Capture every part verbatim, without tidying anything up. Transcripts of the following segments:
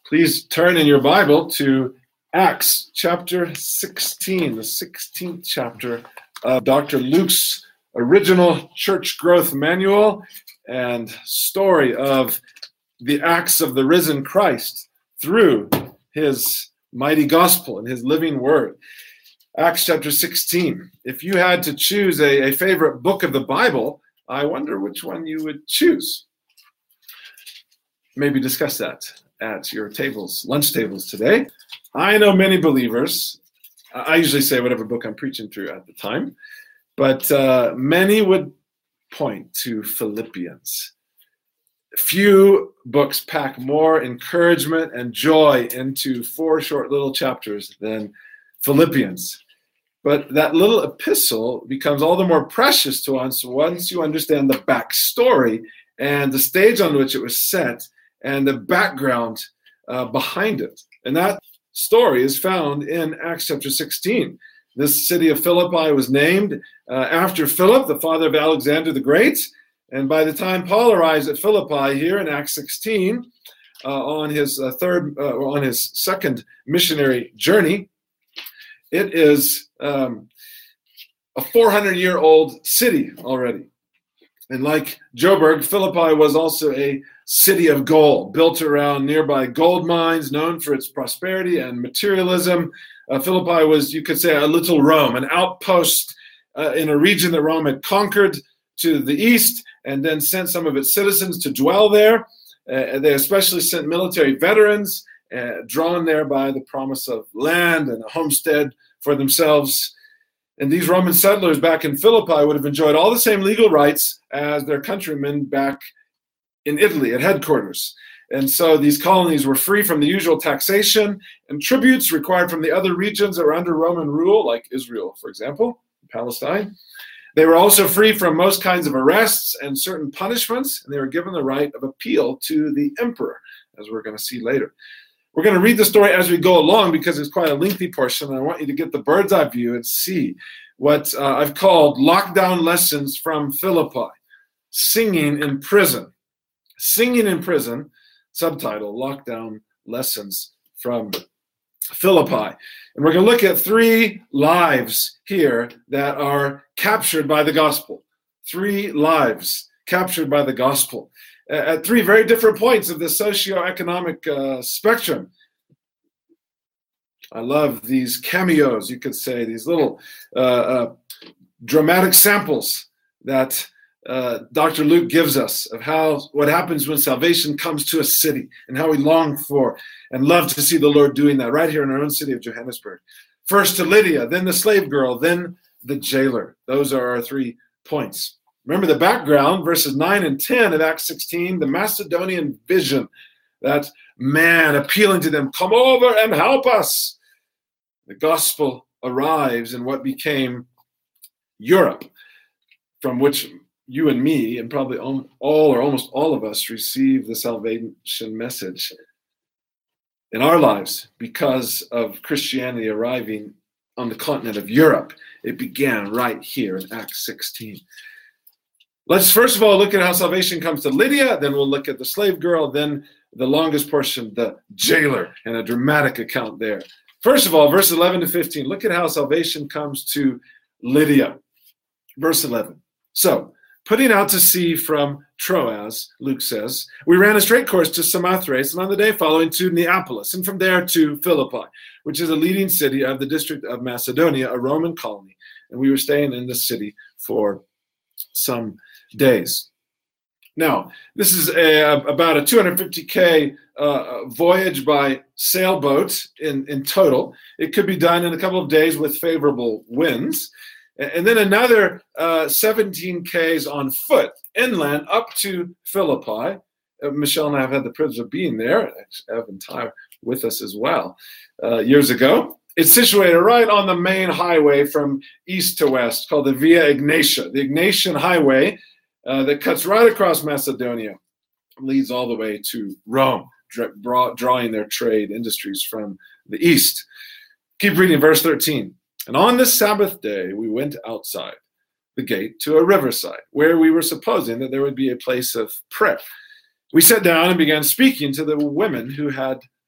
Please turn in your Bible to Acts chapter sixteen, the sixteenth chapter of Doctor Luke's original church growth manual and story of the acts of the risen Christ through his mighty gospel and his living word. Acts chapter sixteen. If you had to choose a, a favorite book of the Bible, I wonder which one you would choose. Maybe discuss that at your tables, lunch tables today. I know many believers, I usually say whatever book I'm preaching through at the time, but uh, many would point to Philippians. Few books pack more encouragement and joy into four short little chapters than Philippians. But that little epistle becomes all the more precious to us once you understand the backstory and the stage on which it was set and the background uh, behind it. And that story is found in Acts chapter sixteen. This city of Philippi was named uh, after Philip, the father of Alexander the Great. And by the time Paul arrives at Philippi here in Acts sixteen, uh, on his uh, third, uh, or on his second missionary journey, it is um, a four hundred year old city already. And like Joburg, Philippi was also a city of gold, built around nearby gold mines, known for its prosperity and materialism. Uh, Philippi was, you could say, a little Rome, an outpost uh, in a region that Rome had conquered to the east and then sent some of its citizens to dwell there. Uh, they especially sent military veterans, uh, drawn there by the promise of land and a homestead for themselves. And these Roman settlers back in Philippi would have enjoyed all the same legal rights as their countrymen back in Italy at headquarters. And so these colonies were free from the usual taxation and tributes required from the other regions that were under Roman rule, like Israel, for example, Palestine. They were also free from most kinds of arrests and certain punishments, and they were given the right of appeal to the emperor, as we're going to see later. We're going to read the story as we go along because it's quite a lengthy portion, and I want you to get the bird's eye view and see what uh, I've called lockdown lessons from Philippi, singing in prison. Singing in prison, subtitle, Lockdown Lessons from Philippi. And we're going to look at three lives here that are captured by the gospel. Three lives captured by the gospel at three very different points of the socioeconomic uh, spectrum. I love these cameos, you could say, these little uh, uh, dramatic samples that uh, Doctor Luke gives us of how what happens when salvation comes to a city and how we long for and love to see the Lord doing that right here in our own city of Johannesburg. First to Lydia, then the slave girl, then the jailer. Those are our three points. Remember the background, verses nine and ten of Acts sixteen, the Macedonian vision, that man appealing to them, come over and help us. The gospel arrives in what became Europe, from which you and me, and probably all or almost all of us, receive the salvation message in our lives because of Christianity arriving on the continent of Europe. It began right here in Acts sixteen. Let's first of all look at how salvation comes to Lydia, then we'll look at the slave girl, then the longest portion, the jailer, and a dramatic account there. First of all, verse eleven to fifteen, look at how salvation comes to Lydia. Verse eleven. So, putting out to sea from Troas, Luke says, we ran a straight course to Samothrace, and on the day following to Neapolis, and from there to Philippi, which is a leading city of the district of Macedonia, a Roman colony. And we were staying in this city for some days. Now, this is a, about a two hundred fifty K uh, voyage by sailboat in, in total. It could be done in a couple of days with favorable winds. And then another uh, seventeen Ks on foot inland up to Philippi. Uh, Michelle and I have had the privilege of being there. Evan Ty with us as well uh, years ago. It's situated right on the main highway from east to west called the Via Egnatia. The Egnatian Highway uh, that cuts right across Macedonia leads all the way to Rome, draw, drawing their trade industries from the east. Keep reading verse thirteen. And on the Sabbath day, we went outside the gate to a riverside, where we were supposing that there would be a place of prayer. We sat down and began speaking to the women who had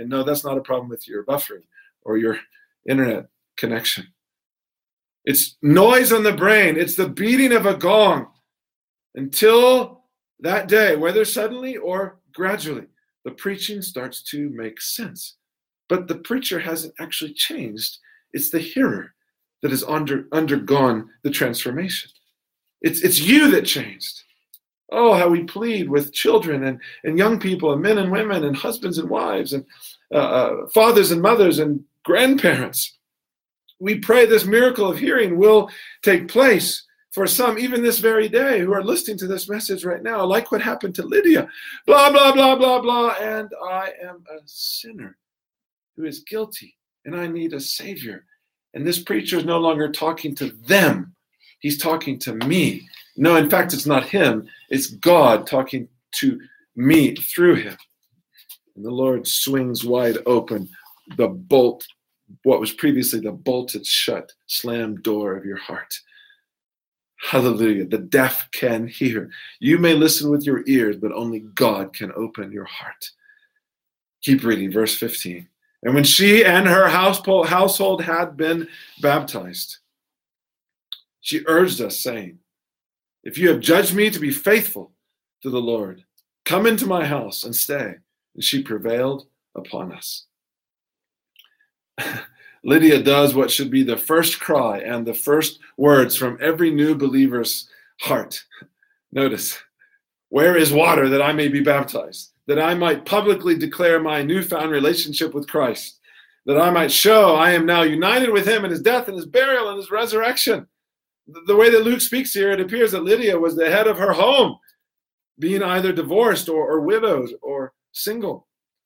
And no, that's not a problem with your buffering or your internet connection. It's noise on the brain. It's the beating of a gong until that day, whether suddenly or gradually, the preaching starts to make sense. But the preacher hasn't actually changed. It's the hearer that has under, undergone the transformation. It's, it's you that changed. Oh, how we plead with children and, and young people and men and women and husbands and wives and uh, uh, fathers and mothers and grandparents. We pray this miracle of hearing will take place for some, even this very day, who are listening to this message right now, like what happened to Lydia. Blah, blah, blah, blah, blah. And I am a sinner who is guilty, and I need a Savior. And this preacher is no longer talking to them. He's talking to me. No, in fact, it's not him. It's God talking to me through him. And the Lord swings wide open the bolt, what was previously the bolted shut, slammed door of your heart. Hallelujah. The deaf can hear. You may listen with your ears, but only God can open your heart. Keep reading, verse fifteen. And when she and her household had been baptized, she urged us, saying, if you have judged me to be faithful to the Lord, come into my house and stay. And she prevailed upon us. Lydia does what should be the first cry and the first words from every new believer's heart. Notice, where is water that I may be baptized, that I might publicly declare my newfound relationship with Christ, that I might show I am now united with him in his death and his burial and his resurrection. The way that Luke speaks here, it appears that Lydia was the head of her home, being either divorced or, or widowed or single.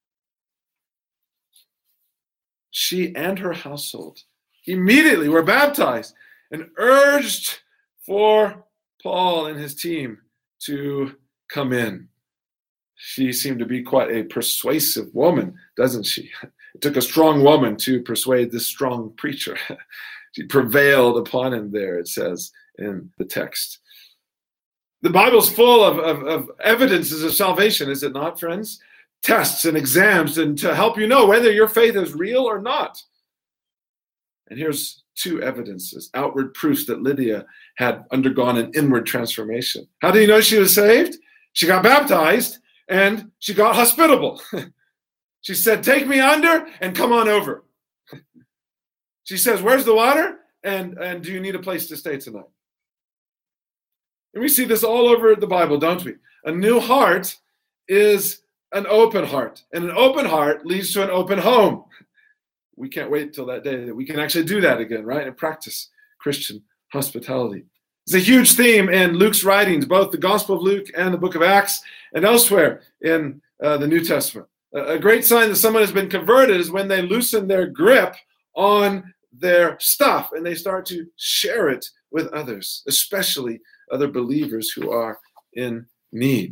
She and her household immediately were baptized and urged for Paul and his team to come in. She seemed to be quite a persuasive woman, doesn't she? It took a strong woman to persuade this strong preacher. She prevailed upon him there, it says in the text. The Bible's full of, of, of evidences of salvation, is it not, friends? Tests and exams and to help you know whether your faith is real or not. And here's two evidences, outward proofs that Lydia had undergone an inward transformation. How do you know she was saved? She got baptized and she got hospitable. She said, take me under and come on over. She says, where's the water? And, and do you need a place to stay tonight? And we see this all over the Bible, don't we? A new heart is an open heart. And an open heart leads to an open home. We can't wait till that day that we can actually do that again, right? And practice Christian hospitality. It's a huge theme in Luke's writings, both the Gospel of Luke and the book of Acts and elsewhere in uh, the New Testament. A, a great sign that someone has been converted is when they loosen their grip on their stuff and they start to share it with others, especially other believers who are in need.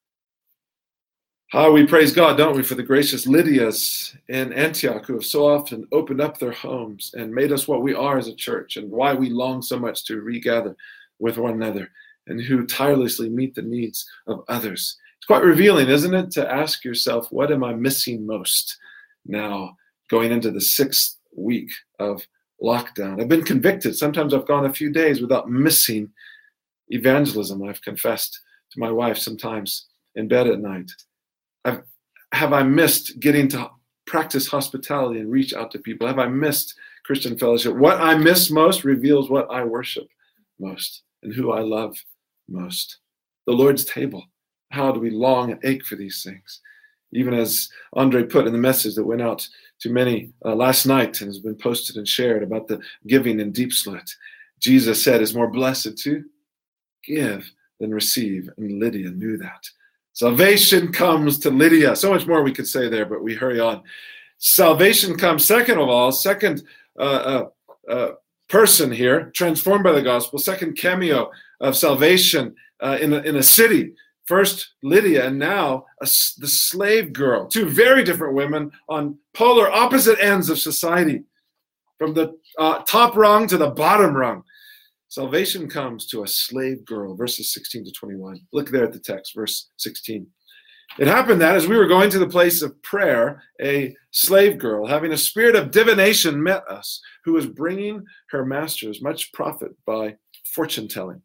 How we praise God, don't we, for the gracious Lydias in Antioch who have so often opened up their homes and made us what we are as a church, and why we long so much to regather with one another, and who tirelessly meet the needs of others. It's quite revealing, isn't it, to ask yourself, what am I missing most now going into the sixth week of lockdown? I've been convicted. Sometimes I've gone a few days without missing evangelism. I've confessed to my wife sometimes in bed at night. I've, have I missed getting to practice hospitality and reach out to people? Have I missed Christian fellowship? What I miss most reveals what I worship most and who I love most. The Lord's table. How do we long and ache for these things? Even as Andre put in the message that went out to many uh, last night and has been posted and shared about the giving in Deep Slit, Jesus said it's more blessed to give than receive, and Lydia knew that. Salvation comes to Lydia. So much more we could say there, but we hurry on. Salvation comes, second of all, second uh, uh, uh, person here, transformed by the gospel, second cameo of salvation uh, in, a, in a city. First Lydia, and now a, the slave girl. Two very different women on polar opposite ends of society, from the uh, top rung to the bottom rung. Salvation comes to a slave girl, verses sixteen to twenty-one. Look there at the text, verse sixteen. It happened that as we were going to the place of prayer, a slave girl, having a spirit of divination, met us, who was bringing her masters much profit by fortune telling.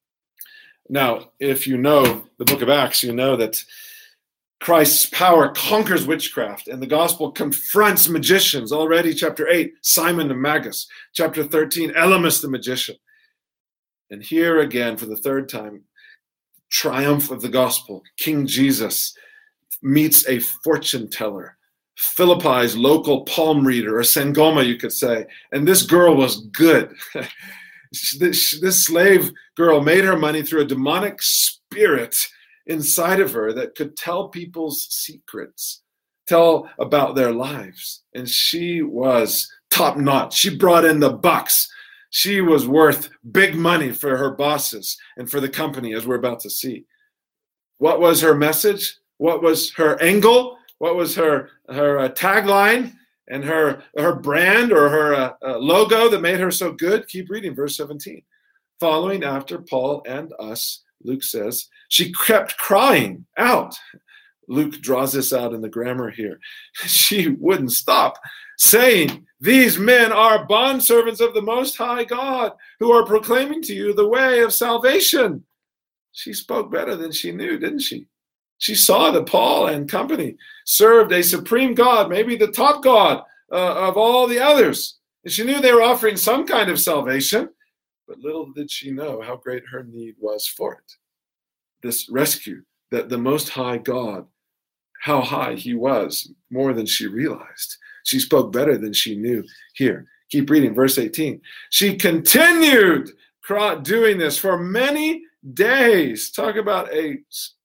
Now, if you know the book of Acts, you know that Christ's power conquers witchcraft, and the gospel confronts magicians. Already, chapter eight, Simon the Magus. Chapter thirteen, Elymas the magician. And here again, for the third time, triumph of the gospel. King Jesus meets a fortune teller, Philippi's local palm reader, or Sangoma, you could say. And this girl was good. this, this slave girl made her money through a demonic spirit inside of her that could tell people's secrets, tell about their lives. And she was top notch. She brought in the bucks. She was worth big money for her bosses and for the company, as we're about to see. What was her message? What was her angle? What was her her uh, tagline and her her brand or her uh, uh, logo that made her so good? Keep reading, verse seventeen. Following after Paul and us, Luke says, she kept crying out. Luke draws this out in the grammar here. She wouldn't stop saying, these men are bondservants of the Most High God, who are proclaiming to you the way of salvation. She spoke better than she knew, didn't she? She saw that Paul and company served a supreme God, maybe the top God uh, of all the others. And she knew they were offering some kind of salvation, but little did she know how great her need was for it. This rescue, that the Most High God, how high he was, more than she realized. She spoke better than she knew. Here, keep reading, verse eighteen. She continued doing this for many days. Talk about a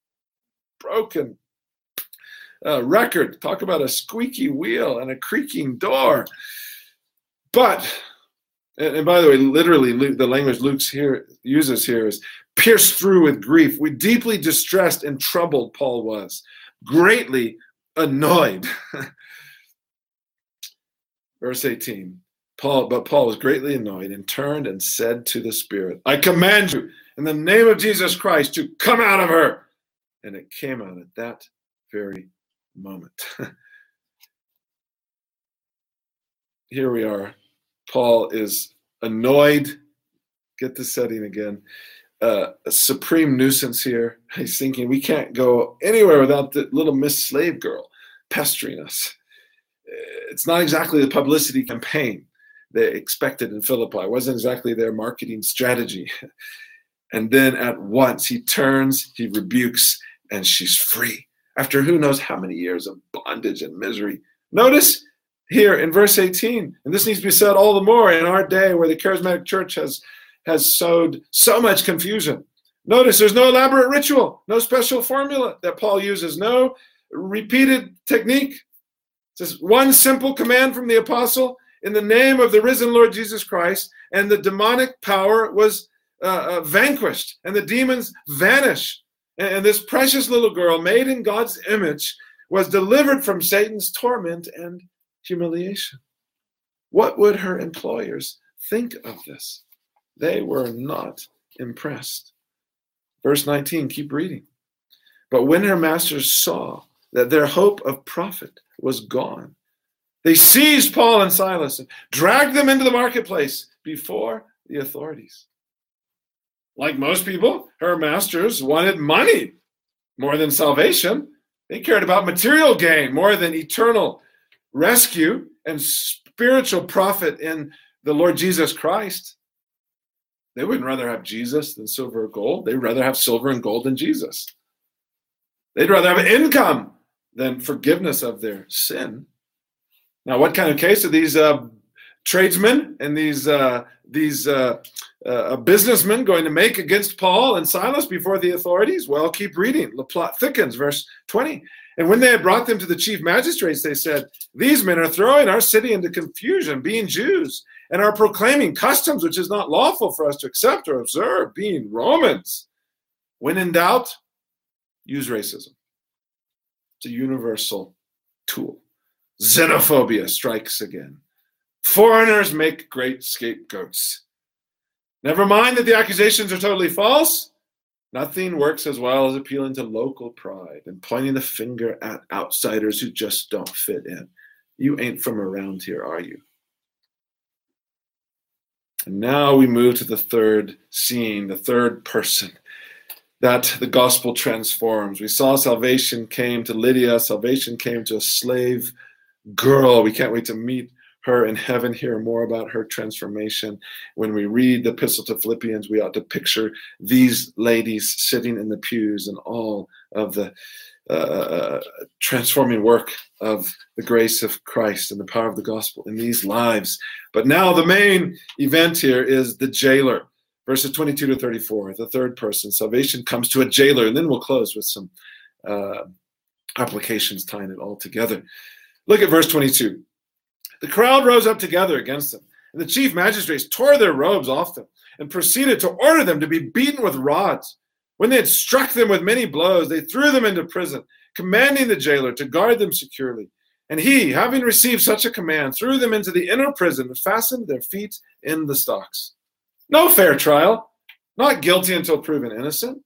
broken uh, record. Talk about a squeaky wheel and a creaking door. But, and, and by the way, literally, Luke, the language Luke here uses here is pierced through with grief. We deeply distressed and troubled Paul was, greatly annoyed. Verse eighteen, Paul, but Paul was greatly annoyed and turned and said to the Spirit, I command you in the name of Jesus Christ to come out of her. And it came out at that very moment. Here we are. Paul is annoyed. Get the setting again. Uh, a supreme nuisance here. He's thinking we can't go anywhere without the little Miss Slave Girl pestering us. It's not exactly the publicity campaign they expected in Philippi. It wasn't exactly their marketing strategy. And then at once he turns, he rebukes, and she's free. After who knows how many years of bondage and misery. Notice here in verse eighteen, and this needs to be said all the more in our day where the charismatic church has, has sowed so much confusion. Notice there's no elaborate ritual, no special formula that Paul uses, no repeated technique. Just one simple command from the apostle in the name of the risen Lord Jesus Christ, and the demonic power was uh, uh, vanquished, and the demons vanish. And, and this precious little girl, made in God's image, was delivered from Satan's torment and humiliation. What would her employers think of this? They were not impressed. Verse nineteen, keep reading. But when her masters saw that their hope of profit was gone, they seized Paul and Silas and dragged them into the marketplace before the authorities. Like most people, her masters wanted money more than salvation. They cared about material gain more than eternal rescue and spiritual profit in the Lord Jesus Christ. They wouldn't rather have Jesus than silver or gold. They'd rather have silver and gold than Jesus. They'd rather have income than forgiveness of their sin. Now, what kind of case are these uh, tradesmen and these uh, these uh, uh, businessmen going to make against Paul and Silas before the authorities? Well, keep reading. The plot thickens, verse twenty. And when they had brought them to the chief magistrates, they said, these men are throwing our city into confusion, being Jews, and are proclaiming customs which is not lawful for us to accept or observe, being Romans. When in doubt, use racism. It's a universal tool. Xenophobia strikes again. Foreigners make great scapegoats. Never mind that the accusations are totally false. Nothing works as well as appealing to local pride and pointing the finger at outsiders who just don't fit in. You ain't from around here, are you? And now we move to the third scene, the third person that the gospel transforms. We saw salvation came to Lydia. Salvation came to a slave girl. We can't wait to meet her in heaven, hear more about her transformation. When we read the epistle to Philippians, we ought to picture these ladies sitting in the pews and all of the uh, transforming work of the grace of Christ and the power of the gospel in these lives. But now the main event here is the jailer. Verses twenty-two to thirty-four, the third person. Salvation comes to a jailer, and then we'll close with some uh, applications tying it all together. Look at verse twenty-two. The crowd rose up together against them, and the chief magistrates tore their robes off them and proceeded to order them to be beaten with rods. When they had struck them with many blows, they threw them into prison, commanding the jailer to guard them securely. And he, having received such a command, threw them into the inner prison and fastened their feet in the stocks. No fair trial, not guilty until proven innocent.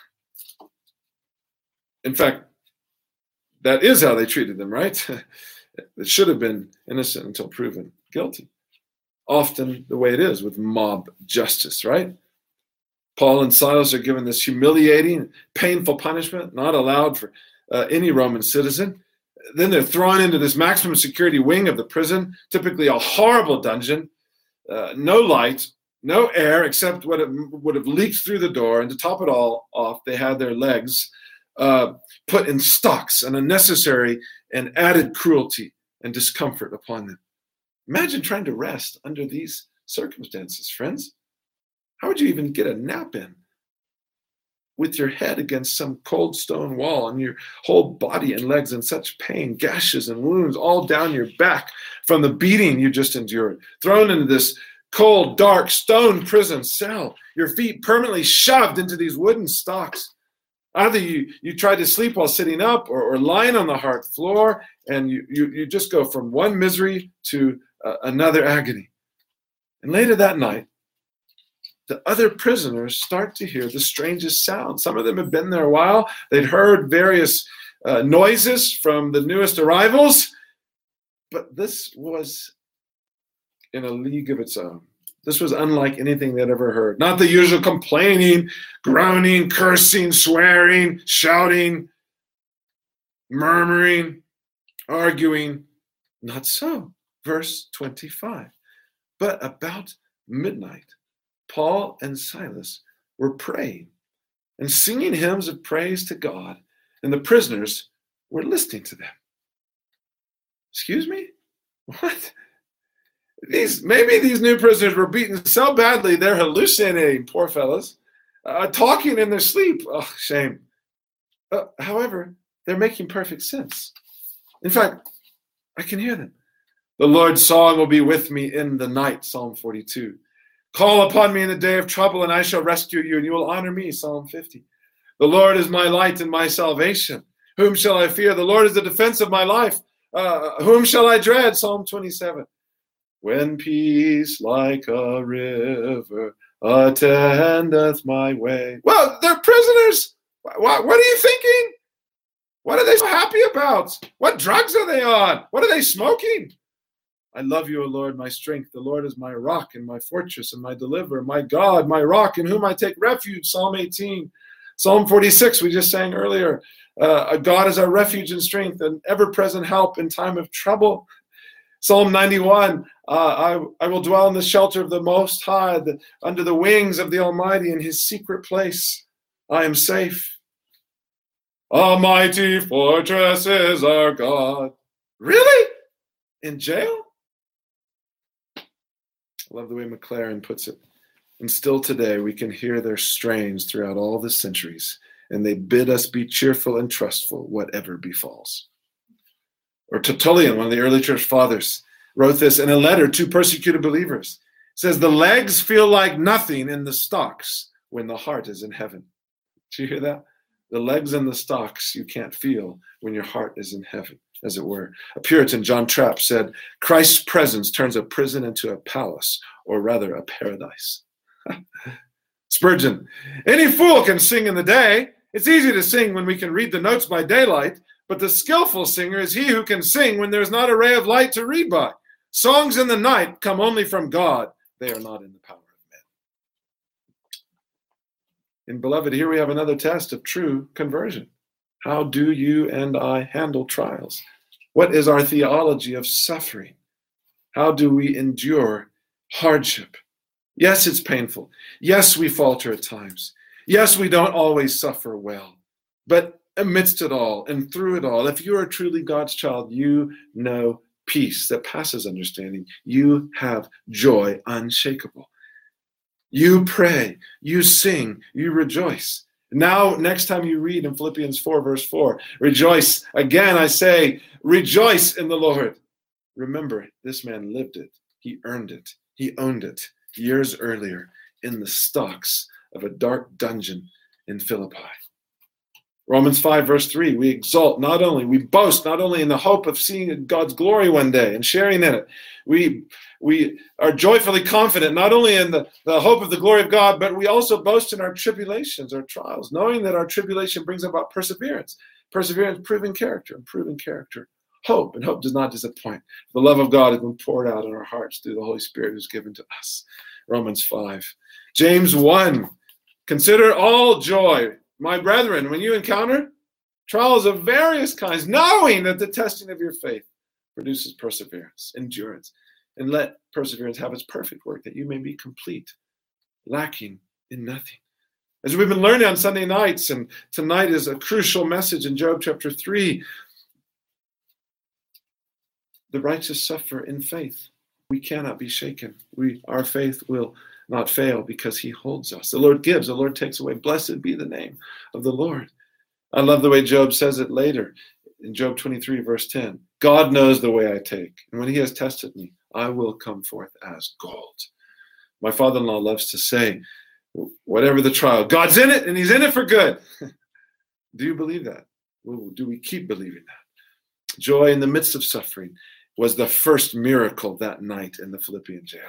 In fact, that is how they treated them, right? It should have been innocent until proven guilty. Often the way it is with mob justice, right? Paul and Silas are given this humiliating, painful punishment, not allowed for uh, any Roman citizen. Then they're thrown into this maximum security wing of the prison, typically a horrible dungeon, uh, no light, no air except what it would have leaked through the door. And to top it all off, they had their legs uh, put in stocks, an unnecessary and added cruelty and discomfort upon them. Imagine trying to rest under these circumstances, friends. How would you even get a nap in with your head against some cold stone wall and your whole body and legs in such pain, gashes and wounds all down your back from the beating you just endured, thrown into this cold, dark, stone prison cell, your feet permanently shoved into these wooden stocks? Either you, you try to sleep while sitting up or, or lying on the hard floor, and you, you, you just go from one misery to uh, another agony. And later that night, the other prisoners start to hear the strangest sound. Some of them have been there a while. They'd heard various uh, noises from the newest arrivals, but this was in a league of its own. This was unlike anything they'd ever heard. Not the usual complaining, groaning, cursing, swearing, shouting, murmuring, arguing. Not so. Verse twenty-five. But about midnight, Paul and Silas were praying and singing hymns of praise to God, and the prisoners were listening to them. Excuse me? What? These maybe these new prisoners were beaten so badly they're hallucinating, poor fellas, uh, talking in their sleep. Oh, shame. Uh, however, they're making perfect sense. In fact, I can hear them. The Lord's song will be with me in the night, Psalm forty-two. Call upon me in the day of trouble, and I shall rescue you, and you will honor me, Psalm fifty. The Lord is my light and my salvation. Whom shall I fear? The Lord is the defense of my life. Uh, whom shall I dread? Psalm twenty-seven. When peace like a river attendeth my way. Well, they're prisoners. What, what are you thinking? What are they so happy about? What drugs are they on? What are they smoking? I love you, O Lord, my strength. The Lord is my rock and my fortress and my deliverer, my God, my rock, in whom I take refuge. Psalm eighteen. Psalm forty-six, we just sang earlier. Uh, God is our refuge and strength, an ever-present help in time of trouble. Psalm ninety-one, uh, I, I will dwell in the shelter of the Most High, the, under the wings of the Almighty, in his secret place. I am safe. A mighty fortress is our God. Really? In jail? I love the way McLaren puts it. And still today we can hear their strains throughout all the centuries, and they bid us be cheerful and trustful, whatever befalls. Or Tertullian, one of the early church fathers, wrote this in a letter to persecuted believers. It says, the legs feel like nothing in the stocks when the heart is in heaven. Did you hear that? The legs in the stocks you can't feel when your heart is in heaven, as it were. A Puritan, John Trapp, said, Christ's presence turns a prison into a palace, or rather a paradise. Spurgeon, any fool can sing in the day. It's easy to sing when we can read the notes by daylight, but the skillful singer is he who can sing when there's not a ray of light to read by. Songs in the night come only from God. They are not in the power of men. And beloved, here we have another test of true conversion. How do you and I handle trials? What is our theology of suffering? How do we endure hardship? Yes, it's painful. Yes, we falter at times. Yes, we don't always suffer well. But amidst it all and through it all, if you are truly God's child, you know peace that passes understanding. You have joy unshakable. You pray, you sing, you rejoice. Now, next time you read in Philippians four, verse four, rejoice. Again, I say, rejoice in the Lord. Remember, this man lived it. He earned it. He owned it years earlier in the stocks of a dark dungeon in Philippi. Romans five, verse three, we exalt not only, we boast not only in the hope of seeing God's glory one day and sharing in it. We, we are joyfully confident not only in the, the hope of the glory of God, but we also boast in our tribulations, our trials, knowing that our tribulation brings about perseverance. Perseverance, proven character, and proven character, hope, and hope does not disappoint. The love of God has been poured out in our hearts through the Holy Spirit who's given to us. Romans five. James one, consider all joy, my brethren, when you encounter trials of various kinds, knowing that the testing of your faith produces perseverance, endurance, and let perseverance have its perfect work, that you may be complete, lacking in nothing. As we've been learning on Sunday nights, and tonight is a crucial message in Job chapter three, the righteous suffer in faith. We cannot be shaken. We, our faith will not fail because he holds us. The Lord gives, the Lord takes away. Blessed be the name of the Lord. I love the way Job says it later in Job twenty-three, verse ten. God knows the way I take, and when he has tested me, I will come forth as gold. My father-in-law loves to say, whatever the trial, God's in it, and he's in it for good. Do you believe that? Do we keep believing that? Joy in the midst of suffering was the first miracle that night in the Philippian jail.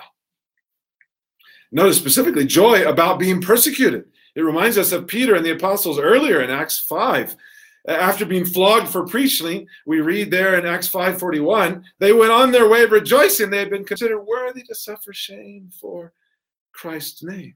Notice specifically joy about being persecuted. It reminds us of Peter and the apostles earlier in Acts five. After being flogged for preaching, we read there in Acts five forty-one, they went on their way rejoicing. They had been considered worthy to suffer shame for Christ's name.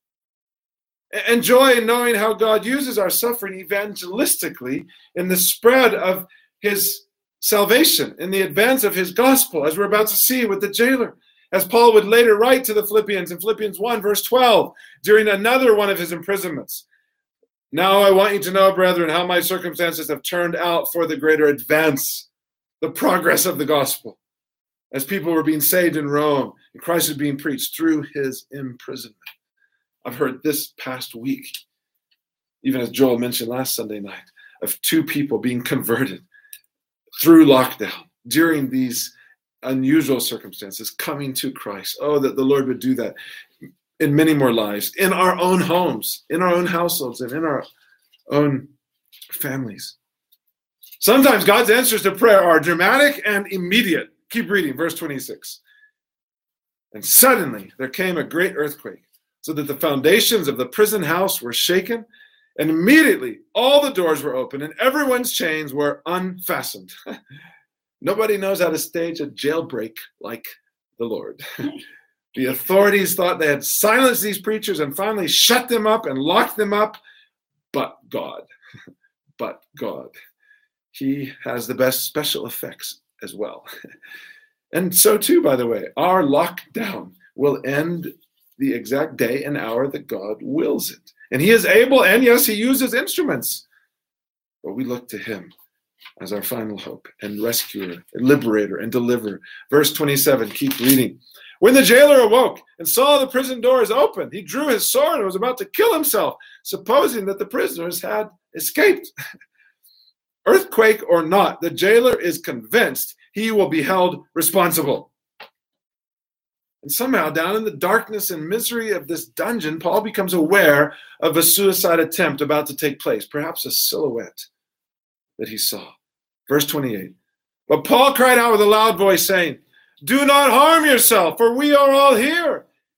And joy in knowing how God uses our suffering evangelistically in the spread of his salvation, in the advance of his gospel, as we're about to see with the jailer. As Paul would later write to the Philippians in Philippians one, verse twelve, during another one of his imprisonments. Now I want you to know, brethren, how my circumstances have turned out for the greater advance, the progress of the gospel, as people were being saved in Rome, and Christ was being preached through his imprisonment. I've heard this past week, even as Joel mentioned last Sunday night, of two people being converted through lockdown during these unusual circumstances, coming to Christ. Oh, that the Lord would do that in many more lives, in our own homes, in our own households, and in our own families. Sometimes God's answers to prayer are dramatic and immediate. Keep reading, verse twenty-six. And suddenly there came a great earthquake, so that the foundations of the prison house were shaken, and immediately all the doors were open, and everyone's chains were unfastened. Nobody knows how to stage a jailbreak like the Lord. The authorities thought they had silenced these preachers and finally shut them up and locked them up. But God, but God, he has the best special effects as well. And so too, by the way, our lockdown will end the exact day and hour that God wills it. And he is able, and yes, he uses instruments. But we look to him as our final hope and rescuer, and liberator, and deliverer. Verse twenty-seven, keep reading. When the jailer awoke and saw the prison doors open, he drew his sword and was about to kill himself, supposing that the prisoners had escaped. Earthquake or not, the jailer is convinced he will be held responsible. And somehow, down in the darkness and misery of this dungeon, Paul becomes aware of a suicide attempt about to take place, perhaps a silhouette that he saw. Verse twenty-eight. But Paul cried out with a loud voice, saying, do not harm yourself, for we are all here.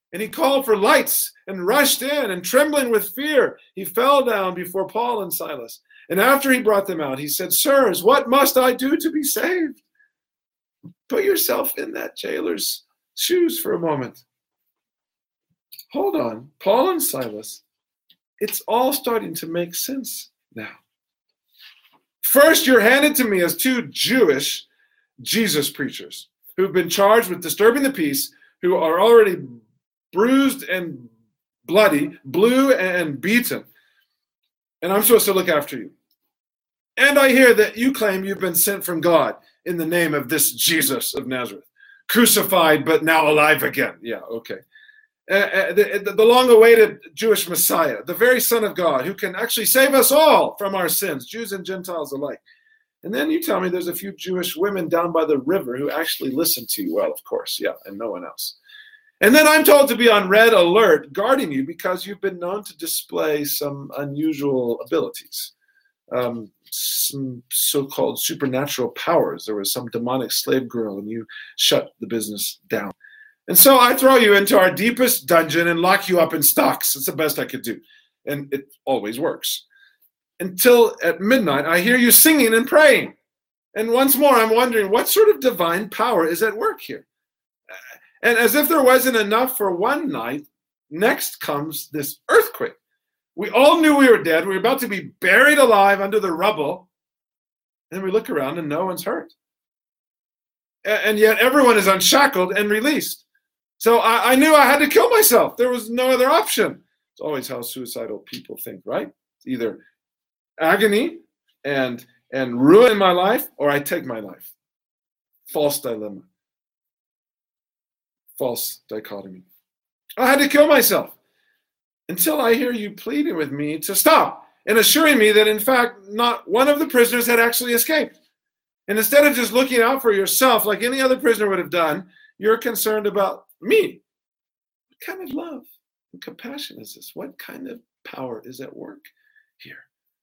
And he called for lights and rushed in, and trembling with fear, he fell down before Paul and Silas. And after he brought them out, he said, "Sirs, what must I do to be saved?" Put yourself in that jailer's shoes for a moment. Hold on, Paul and Silas, it's all starting to make sense now. First, you're handed to me as two Jewish Jesus preachers who've been charged with disturbing the peace, who are already bruised and bloody, blue and beaten. And I'm supposed to look after you. And I hear that you claim you've been sent from God in the name of this Jesus of Nazareth, crucified but now alive again. Yeah, okay. Uh, the, the, the long-awaited Jewish Messiah, the very Son of God, who can actually save us all from our sins, Jews and Gentiles alike. And then you tell me there's a few Jewish women down by the river who actually listen to you. Well, of course, yeah, and no one else. And then I'm told to be on red alert, guarding you because you've been known to display some unusual abilities, um, some so-called supernatural powers. There was some demonic slave girl, and you shut the business down. And so I throw you into our deepest dungeon and lock you up in stocks. It's the best I could do. And it always works. Until at midnight, I hear you singing and praying. And once more, I'm wondering, what sort of divine power is at work here? And as if there wasn't enough for one night, next comes this earthquake. We all knew we were dead. We were about to be buried alive under the rubble. And we look around and no one's hurt. And yet everyone is unshackled and released. So I, I knew I had to kill myself. There was no other option. It's always how suicidal people think, right? It's either agony and, and ruin my life, or I take my life. False dilemma. False dichotomy. I had to kill myself until I hear you pleading with me to stop and assuring me that, in fact, not one of the prisoners had actually escaped. And instead of just looking out for yourself like any other prisoner would have done, you're concerned about me. What kind of love and compassion is this? What kind of power is at work here?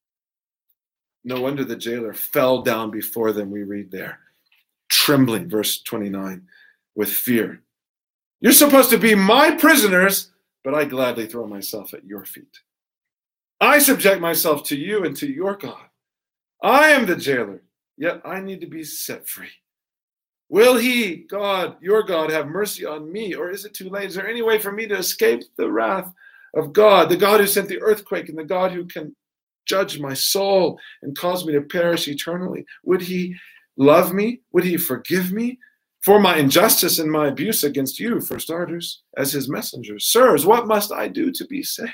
No wonder the jailer fell down before them, we read there, trembling, verse twenty-nine, with fear. You're supposed to be my prisoners, but I gladly throw myself at your feet. I subject myself to you and to your God. I am the jailer, yet I need to be set free. Will he, God, your God, have mercy on me, or is it too late? Is there any way for me to escape the wrath of God, the God who sent the earthquake and the God who can judge my soul and cause me to perish eternally? Would he love me? Would he forgive me for my injustice and my abuse against you, for starters, as his messengers? Sirs, what must I do to be saved?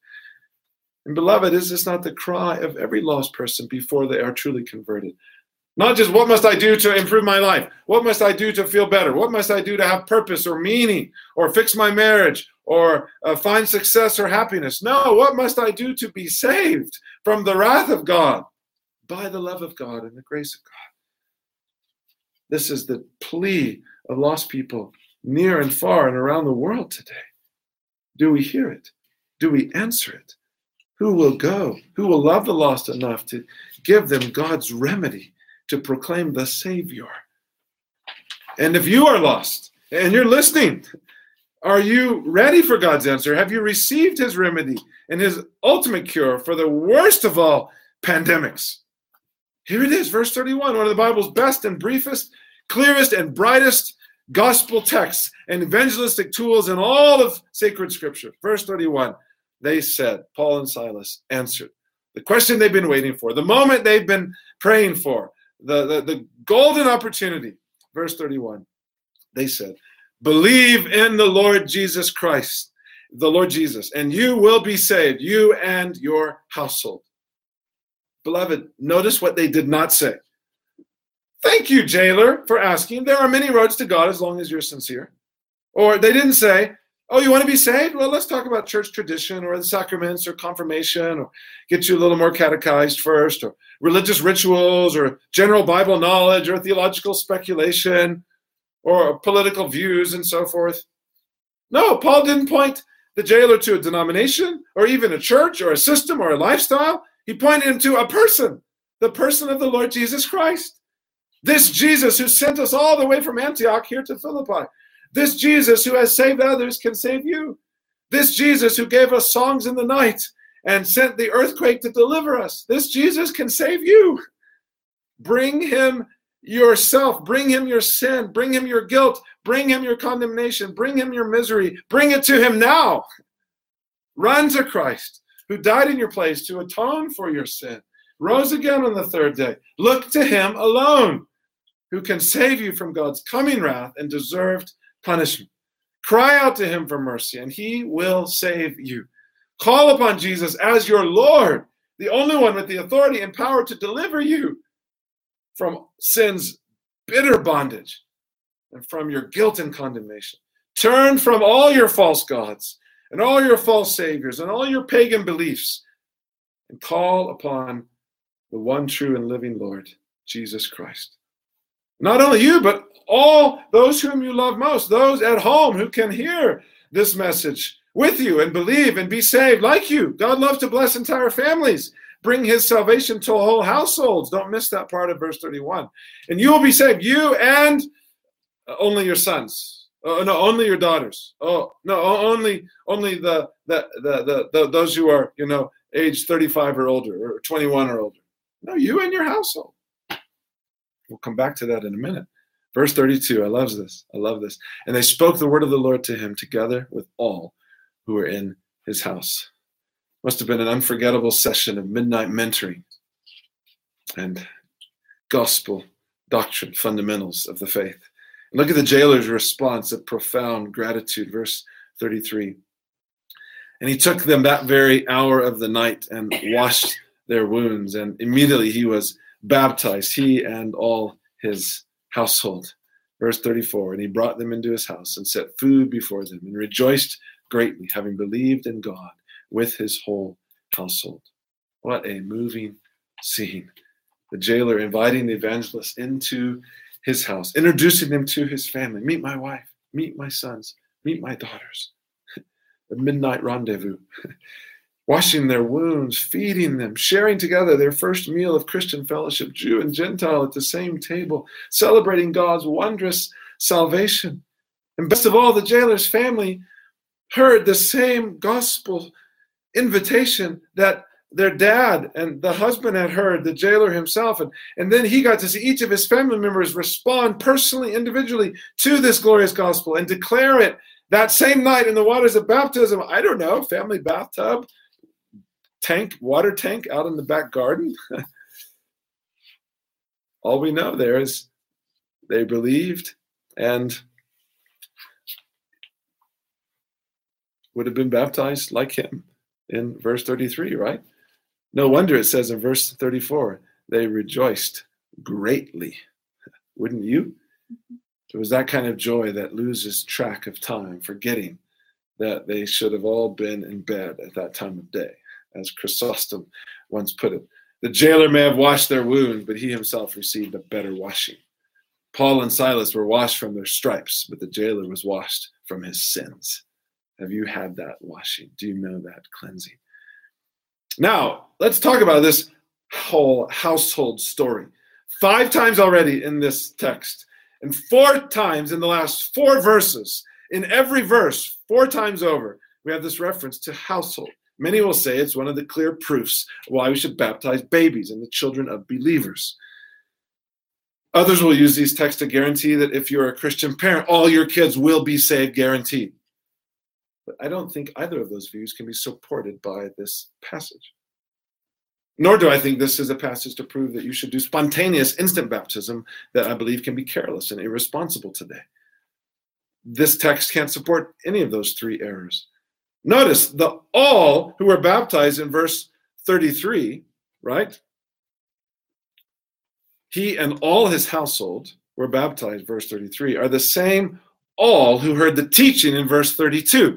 And beloved, is this not the cry of every lost person before they are truly converted? Not just, what must I do to improve my life? What must I do to feel better? What must I do to have purpose or meaning, or fix my marriage, or uh, find success or happiness? No, what must I do to be saved from the wrath of God by the love of God and the grace of God? This is the plea of lost people near and far and around the world today. Do we hear it? Do we answer it? Who will go? Who will love the lost enough to give them God's remedy, to proclaim the Savior? And if you are lost and you're listening, are you ready for God's answer? Have you received his remedy and his ultimate cure for the worst of all pandemics? Here it is, verse thirty-one, one of the Bible's best and briefest, clearest and brightest gospel texts and evangelistic tools in all of sacred scripture. Verse thirty-one, they said, Paul and Silas answered the question they've been waiting for, the moment they've been praying for, the, the, the golden opportunity. Verse thirty-one, they said, believe in the Lord Jesus Christ, the Lord Jesus, and you will be saved, you and your household. Beloved, notice what they did not say. Thank you, jailer, for asking. There are many roads to God as long as you're sincere. Or they didn't say, oh, you want to be saved? Well, let's talk about church tradition or the sacraments or confirmation, or get you a little more catechized first, or religious rituals or general Bible knowledge or theological speculation or political views and so forth. No, Paul didn't point the jailer to a denomination or even a church or a system or a lifestyle. He pointed him to a person, the person of the Lord Jesus Christ. This Jesus who sent us all the way from Antioch here to Philippi. This Jesus who has saved others can save you. This Jesus who gave us songs in the night and sent the earthquake to deliver us. This Jesus can save you. Bring him yourself. Bring him your sin. Bring him your guilt. Bring him your condemnation. Bring him your misery. Bring it to him now. Run to Christ, who died in your place to atone for your sin, rose again on the third day. Look to him alone, who can save you from God's coming wrath and deserved punishment. Cry out to him for mercy, and he will save you. Call upon Jesus as your Lord, the only one with the authority and power to deliver you from sin's bitter bondage and from your guilt and condemnation. Turn from all your false gods and all your false saviors and all your pagan beliefs and call upon the one true and living Lord, Jesus Christ. Not only you, but all those whom you love most, those at home who can hear this message with you and believe and be saved like you. God loves to bless entire families, bring his salvation to whole households. Don't miss that part of verse thirty-one. And you will be saved, you and only your sons. Oh, no, only your daughters. Oh, no, only only the, the, the, the, the those who are, you know, age thirty-five or older or twenty-one or older. No, you and your household. We'll come back to that in a minute. Verse thirty-two, I love this. I love this. And they spoke the word of the Lord to him together with all who were in his house. Must have been an unforgettable session of midnight mentoring and gospel doctrine, fundamentals of the faith. And look at the jailer's response of profound gratitude. Verse thirty-three. And he took them that very hour of the night and washed their wounds. And immediately he was baptized, he and all his household. Verse thirty-four, and he brought them into his house and set food before them and rejoiced greatly, having believed in God with his whole household. What a moving scene. The jailer inviting the evangelist into his house, introducing them to his family. Meet my wife, meet my sons, meet my daughters. The midnight rendezvous. Washing their wounds, feeding them, sharing together their first meal of Christian fellowship, Jew and Gentile at the same table, celebrating God's wondrous salvation. And best of all, the jailer's family heard the same gospel invitation that their dad and the husband had heard, the jailer himself. And, and then he got to see each of his family members respond personally, individually to this glorious gospel and declare it that same night in the waters of baptism. I don't know, family bathtub, tank, water tank out in the back garden. All we know there is they believed and would have been baptized like him in verse thirty-three, right? No wonder it says in verse thirty-four, they rejoiced greatly. Wouldn't you? It was that kind of joy that loses track of time, forgetting that they should have all been in bed at that time of day. As Chrysostom once put it, the jailer may have washed their wound, but he himself received a better washing. Paul and Silas were washed from their stripes, but the jailer was washed from his sins. Have you had that washing? Do you know that cleansing? Now, let's talk about this whole household story. Five times already in this text, and four times in the last four verses. In every verse, four times over, we have this reference to household. Many will say it's one of the clear proofs why we should baptize babies and the children of believers. Others will use these texts to guarantee that if you're a Christian parent, all your kids will be saved, guaranteed. But I don't think either of those views can be supported by this passage. Nor do I think this is a passage to prove that you should do spontaneous instant baptism that I believe can be careless and irresponsible today. This text can't support any of those three errors. Notice the all who were baptized in verse thirty-three, right? He and all his household were baptized, verse thirty-three, are the same all who heard the teaching in verse thirty-two.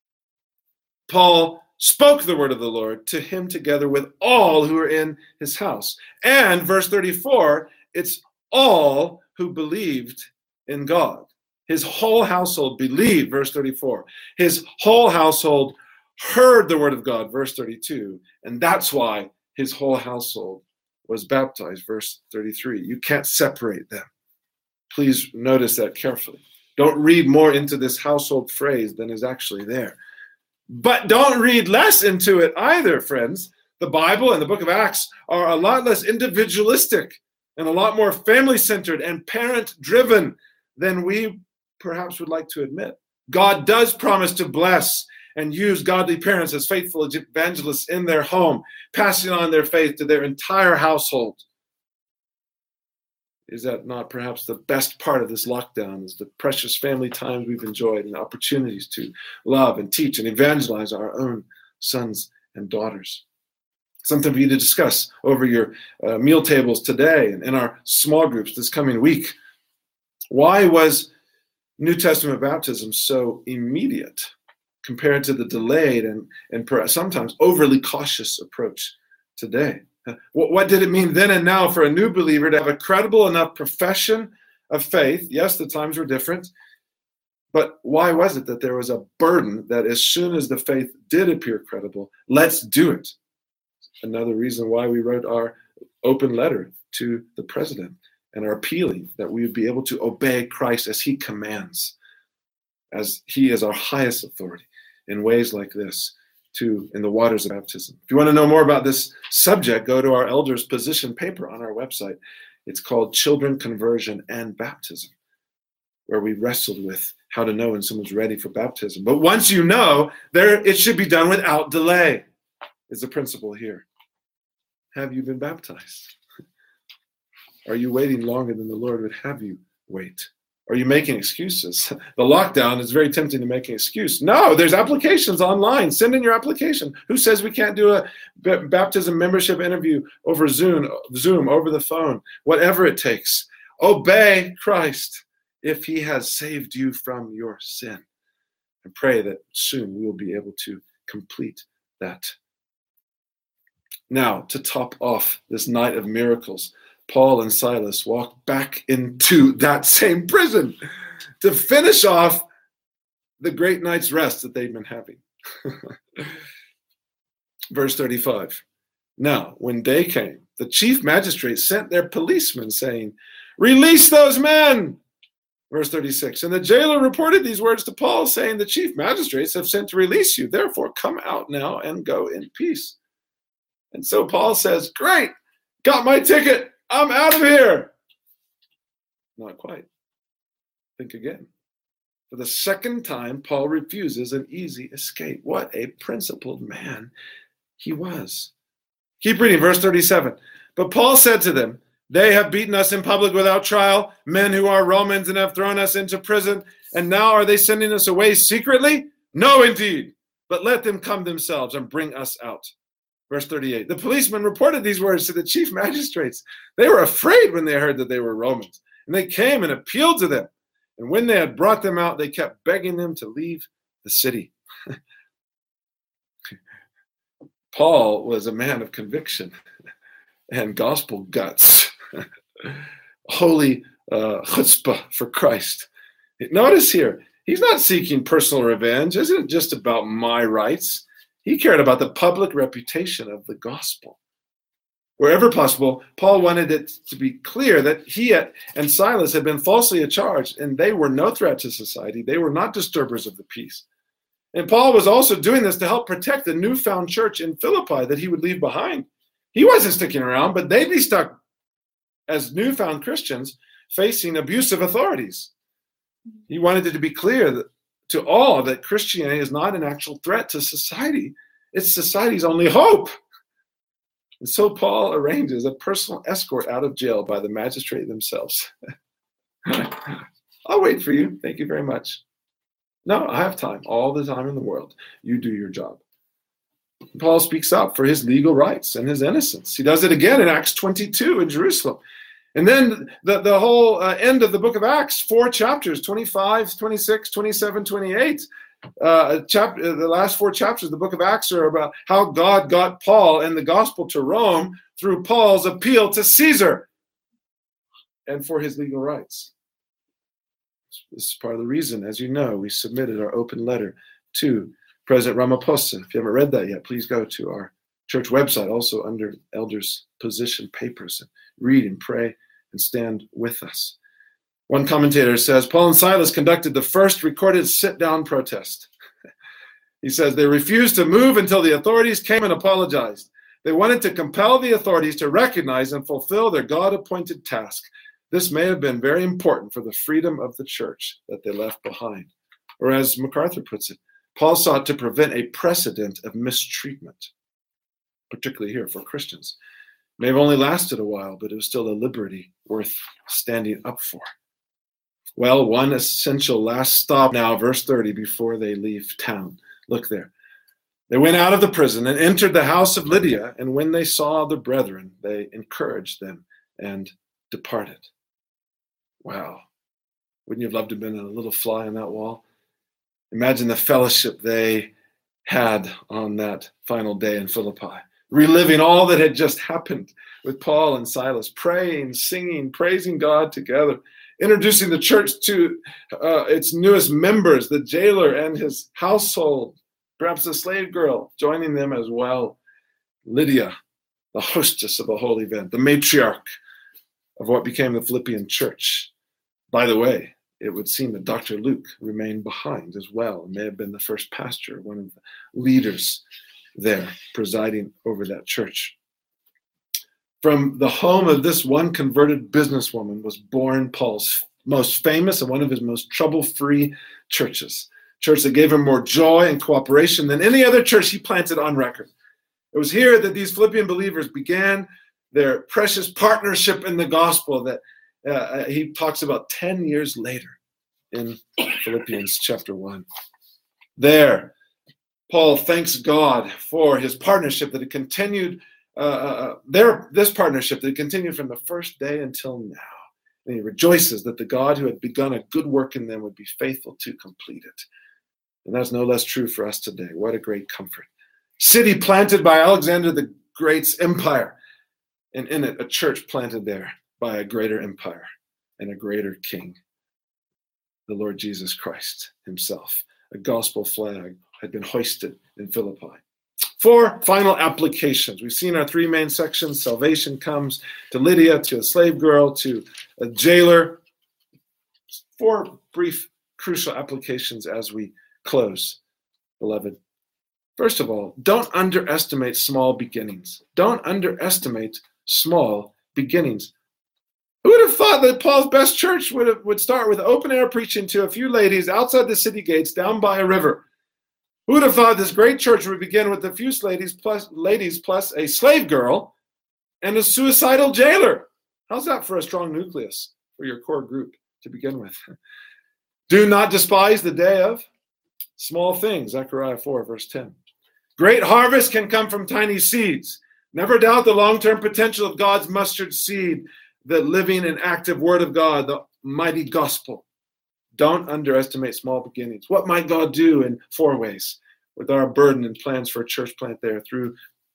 Paul spoke the word of the Lord to him together with all who are in his house. And verse thirty-four, it's all who believed in God. His whole household believed, verse thirty-four. His whole household heard the word of God, verse thirty-two. And that's why his whole household was baptized, verse thirty-three. You can't separate them. Please notice that carefully. Don't read more into this household phrase than is actually there. But don't read less into it either, friends. The Bible and the book of Acts are a lot less individualistic and a lot more family-centered and parent-driven than we perhaps would like to admit. God does promise to bless and use godly parents as faithful evangelists in their home, passing on their faith to their entire household. Is that not perhaps the best part of this lockdown, is the precious family times we've enjoyed and opportunities to love and teach and evangelize our own sons and daughters? Something for you to discuss over your uh, meal tables today and in our small groups this coming week. Why was New Testament baptism so immediate compared to the delayed and, and sometimes overly cautious approach today? What, what did it mean then and now for a new believer to have a credible enough profession of faith? Yes, the times were different, but why was it that there was a burden that as soon as the faith did appear credible, let's do it? Another reason why we wrote our open letter to the president and are appealing that we would be able to obey Christ as he commands, as he is our highest authority in ways like this, to in the waters of baptism. If you want to know more about this subject, go to our elders' position paper on our website. It's called Children, Conversion, and Baptism, where we wrestled with how to know when someone's ready for baptism. But once you know, there it should be done without delay, is the principle here. Have you been baptized? Are you waiting longer than the Lord would have you wait? Are you making excuses? The lockdown is very tempting to make an excuse. No, there's applications online. Send in your application. Who says we can't do a b- baptism membership interview over Zoom, Zoom, over the phone, whatever it takes? Obey Christ if he has saved you from your sin. And pray that soon we will be able to complete that. Now, to top off this night of miracles, Paul and Silas walked back into that same prison to finish off the great night's rest that they'd been having. Verse thirty-five. Now, when day came, the chief magistrate sent their policemen saying, "Release those men." Verse thirty-six. And the jailer reported these words to Paul, saying, "The chief magistrates have sent to release you. Therefore, come out now and go in peace." And so Paul says, "Great, got my ticket. I'm out of here." Not quite. Think again. For the second time, Paul refuses an easy escape. What a principled man he was. Keep reading, verse thirty-seven. But Paul said to them, "They have beaten us in public without trial, men who are Romans, and have thrown us into prison. And now are they sending us away secretly? No, indeed. But let them come themselves and bring us out." Verse thirty-eight, the policemen reported these words to the chief magistrates. They were afraid when they heard that they were Romans, and they came and appealed to them. And when they had brought them out, they kept begging them to leave the city. Paul was a man of conviction and gospel guts. Holy uh, chutzpah for Christ. Notice here, he's not seeking personal revenge. Isn't it just about my rights? He cared about the public reputation of the gospel. Wherever possible, Paul wanted it to be clear that he and Silas had been falsely charged, and they were no threat to society. They were not disturbers of the peace. And Paul was also doing this to help protect the newfound church in Philippi that he would leave behind. He wasn't sticking around, but they'd be stuck as newfound Christians facing abusive authorities. He wanted it to be clear that to all that Christianity is not an actual threat to society. It's society's only hope. And so Paul arranges a personal escort out of jail by the magistrate themselves. I'll wait for you. Thank you very much. No, I have time. All the time in the world. You do your job. Paul speaks up for his legal rights and his innocence. He does it again in Acts twenty-two in Jerusalem. And then the, the whole uh, end of the book of Acts, four chapters, twenty-five, twenty-six, twenty-seven, twenty-eight. Uh, chapter, the last four chapters of the book of Acts are about how God got Paul and the gospel to Rome through Paul's appeal to Caesar and for his legal rights. This is part of the reason, as you know, we submitted our open letter to President Ramaphosa. If you haven't read that yet, please go to our church website, also under Elders' Position Papers, and read and pray and stand with us. One commentator says, Paul and Silas conducted the first recorded sit-down protest. He says, they refused to move until the authorities came and apologized. They wanted to compel the authorities to recognize and fulfill their God-appointed task. This may have been very important for the freedom of the church that they left behind. Or as MacArthur puts it, Paul sought to prevent a precedent of mistreatment, particularly here for Christians. It may have only lasted a while, but it was still a liberty worth standing up for. Well, one essential last stop now, verse thirty, before they leave town. Look there. They went out of the prison and entered the house of Lydia, and when they saw the brethren, they encouraged them and departed. Wow. Wouldn't you have loved to have been a little fly on that wall? Imagine the fellowship they had on that final day in Philippi, reliving all that had just happened with Paul and Silas, praying, singing, praising God together, introducing the church to uh, its newest members, the jailer and his household, perhaps the slave girl joining them as well. Lydia, the hostess of the whole event, the matriarch of what became the Philippian church. By the way, it would seem that Doctor Luke remained behind as well, and may have been the first pastor, one of the leaders there presiding over that church. From the home of this one converted businesswoman was born Paul's most famous and one of his most trouble-free churches, a church that gave him more joy and cooperation than any other church he planted on record. It was here that these Philippian believers began their precious partnership in the gospel that uh, he talks about ten years later in Philippians chapter one. There, Paul thanks God for his partnership that had continued, uh, uh, their, this partnership that had continued from the first day until now. And he rejoices that the God who had begun a good work in them would be faithful to complete it. And that's no less true for us today. What a great comfort. City planted by Alexander the Great's empire, and in it a church planted there by a greater empire and a greater king, the Lord Jesus Christ himself. A gospel flag had been hoisted in Philippi. Four final applications. We've seen our three main sections. Salvation comes to Lydia, to a slave girl, to a jailer. Four brief, crucial applications as we close, beloved. First of all, don't underestimate small beginnings. Don't underestimate small beginnings. Who would have thought that Paul's best church would have, would start with open-air preaching to a few ladies outside the city gates down by a river? Who would have thought this great church would begin with a few ladies plus, ladies plus a slave girl and a suicidal jailer? How's that for a strong nucleus for your core group to begin with? Do not despise the day of small things, Zechariah four, verse ten. Great harvest can come from tiny seeds. Never doubt the long-term potential of God's mustard seed, the living and active word of God, the mighty gospel. Don't underestimate small beginnings. What might God do in four ways with our burden and plans for a church plant there through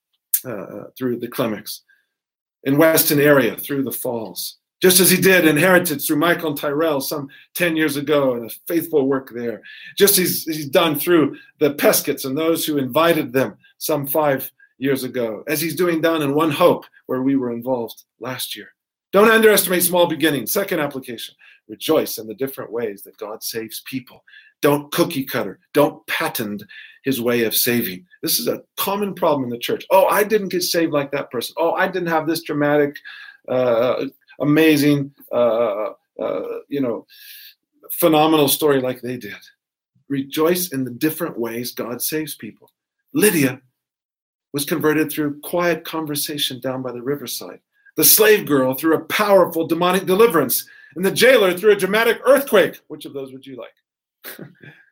uh, through the Clemmicks, in Weston area through the Falls, just as he did in Heritage through Michael and Tyrell some ten years ago, and a faithful work there, just as he's done through the Peskets and those who invited them some five years ago, as he's doing down in One Hope, where we were involved last year. Don't underestimate small beginnings. Second application, rejoice in the different ways that God saves people. Don't cookie cutter. Don't patent his way of saving. This is a common problem in the church. Oh, I didn't get saved like that person. Oh, I didn't have this dramatic, uh, amazing, uh, uh, you know, phenomenal story like they did. Rejoice in the different ways God saves people. Lydia was converted through quiet conversation down by the riverside. The slave girl through a powerful demonic deliverance, and the jailer through a dramatic earthquake. Which of those would you like?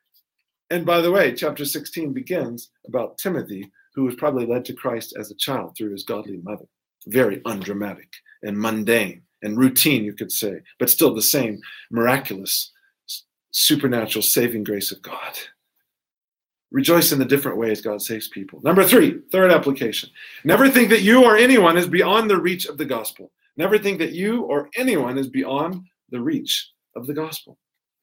And by the way, chapter sixteen begins about Timothy, who was probably led to Christ as a child through his godly mother. Very undramatic and mundane and routine, you could say, but still the same miraculous, supernatural saving grace of God. Rejoice in the different ways God saves people. Number three, third application. Never think that you or anyone is beyond the reach of the gospel. Never think that you or anyone is beyond the reach of the gospel.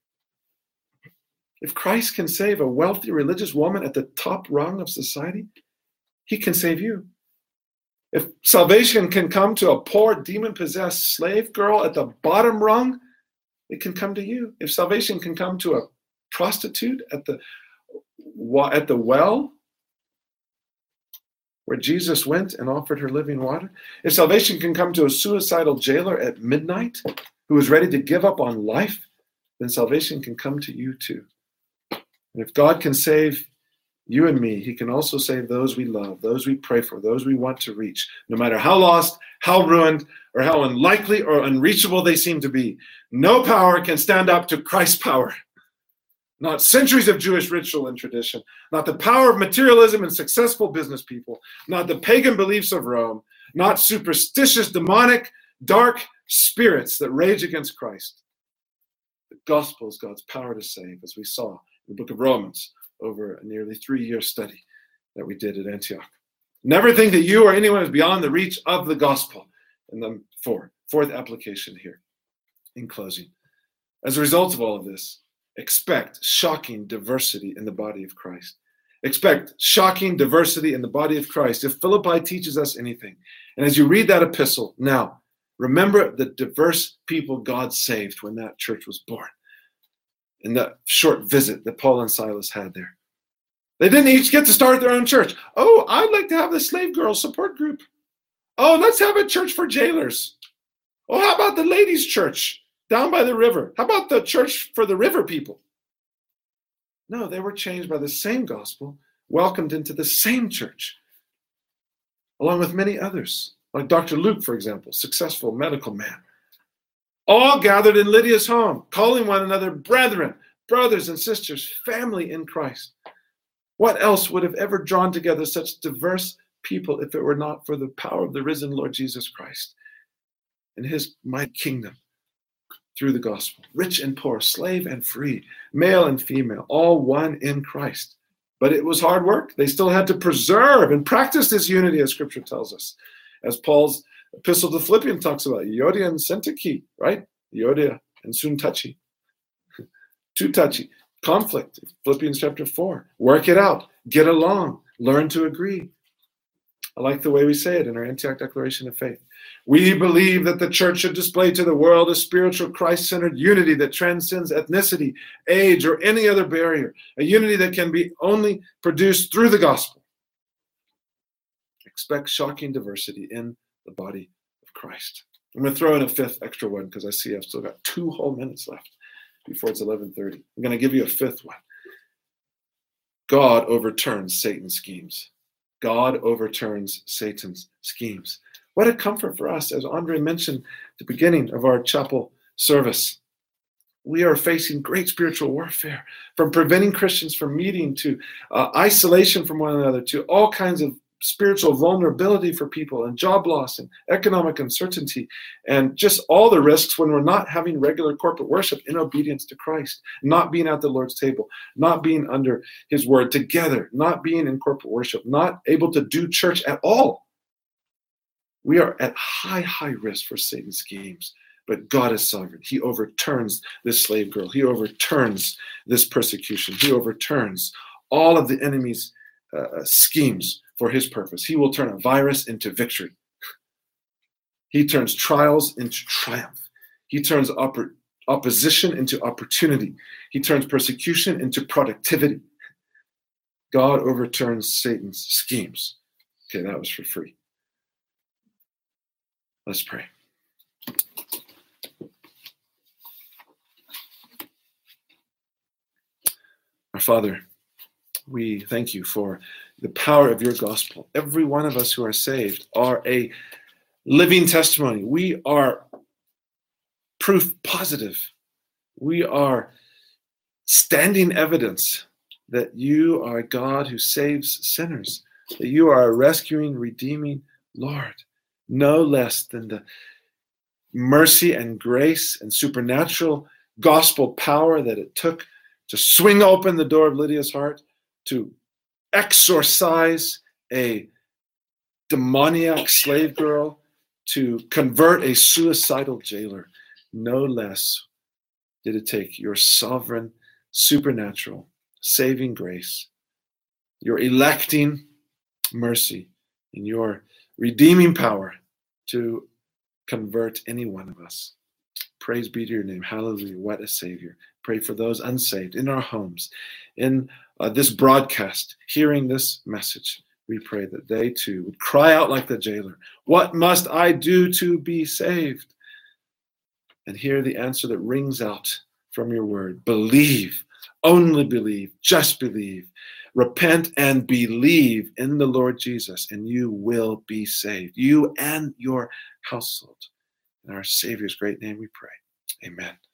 If Christ can save a wealthy religious woman at the top rung of society, he can save you. If salvation can come to a poor demon-possessed slave girl at the bottom rung, it can come to you. If salvation can come to a prostitute at the at the well where Jesus went and offered her living water, if salvation can come to a suicidal jailer at midnight who is ready to give up on life, then salvation can come to you too. And if God can save you and me, he can also save those we love, those we pray for, those we want to reach, no matter how lost, how ruined, or how unlikely or unreachable they seem to be. No power can stand up to Christ's power. Not centuries of Jewish ritual and tradition, not the power of materialism and successful business people, not the pagan beliefs of Rome, not superstitious, demonic, dark spirits that rage against Christ. The gospel is God's power to save, as we saw in the book of Romans over a nearly three-year study that we did at Antioch. Never think that you or anyone is beyond the reach of the gospel. And then four, fourth application here, in closing. As a result of all of this, expect shocking diversity in the body of Christ. Expect shocking diversity in the body of Christ. If Philippi teaches us anything, and as you read that epistle now, remember the diverse people God saved when that church was born. In that short visit that Paul and Silas had there. They didn't each get to start their own church. Oh, I'd like to have the slave girl support group. Oh, let's have a church for jailers. Oh, how about the ladies' church down by the river? How about the church for the river people? No, they were changed by the same gospel, welcomed into the same church, along with many others, like Doctor Luke, for example, successful medical man. All gathered in Lydia's home, calling one another brethren, brothers and sisters, family in Christ. What else would have ever drawn together such diverse people if it were not for the power of the risen Lord Jesus Christ and his mighty kingdom through the gospel? Rich and poor, slave and free, male and female, all one in Christ. But it was hard work. They still had to preserve and practice this unity, as Scripture tells us. As Paul's epistle to Philippians talks about, Euodia and Syntyche, right? Euodia and Syntyche. Too touchy. Conflict, Philippians chapter four. Work it out. Get along. Learn to agree. I like the way we say it in our Antioch Declaration of Faith. We believe that the church should display to the world a spiritual, Christ-centered unity that transcends ethnicity, age, or any other barrier. A unity that can be only produced through the gospel. Expect shocking diversity in the body of Christ. I'm going to throw in a fifth extra one because I see I've still got two whole minutes left before it's eleven thirty. I'm going to give you a fifth one. God overturns Satan's schemes. God overturns Satan's schemes. What a comfort for us, as Andre mentioned at the beginning of our chapel service. We are facing great spiritual warfare, from preventing Christians from meeting to uh, isolation from one another to all kinds of spiritual vulnerability for people and job loss and economic uncertainty and just all the risks when we're not having regular corporate worship in obedience to Christ, not being at the Lord's table, not being under his word together, not being in corporate worship, not able to do church at all. We are at high, high risk for Satan's schemes, but God is sovereign. He overturns this slave girl. He overturns this persecution. He overturns all of the enemy's uh, schemes for his purpose. He will turn a virus into victory. He turns trials into triumph. He turns oppor- opposition into opportunity. He turns persecution into productivity. God overturns Satan's schemes. Okay, that was for free. Let's pray. Our Father, we thank you for the power of your gospel. Every one of us who are saved are a living testimony. We are proof positive. We are standing evidence that you are a God who saves sinners, that you are a rescuing, redeeming Lord, no less than the mercy and grace and supernatural gospel power that it took to swing open the door of Lydia's heart, to exorcise a demoniac slave girl, to convert a suicidal jailer. No less did it take your sovereign, supernatural, saving grace, your electing mercy, and your redeeming power to convert any one of us. Praise be to your name. Hallelujah. What a Savior. Pray for those unsaved in our homes, in uh, this broadcast, hearing this message. We pray that they too would cry out like the jailer, what must I do to be saved? And hear the answer that rings out from your word. Believe, only believe, just believe. Repent and believe in the Lord Jesus, and you will be saved. You and your household. In our Savior's great name we pray. Amen.